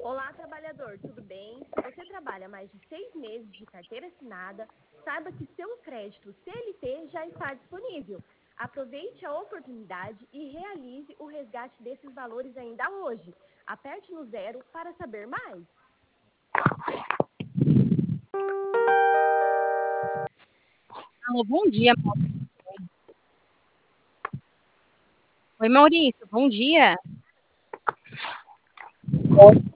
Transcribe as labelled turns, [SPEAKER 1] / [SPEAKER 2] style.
[SPEAKER 1] Olá, trabalhador, tudo bem? Se você trabalha mais de 6 meses de carteira assinada, saiba que seu crédito CLT já está disponível. Aproveite a oportunidade e realize o resgate desses valores ainda hoje. Aperte no zero para saber mais.
[SPEAKER 2] Alô, bom dia. Oi, Maurício, bom dia.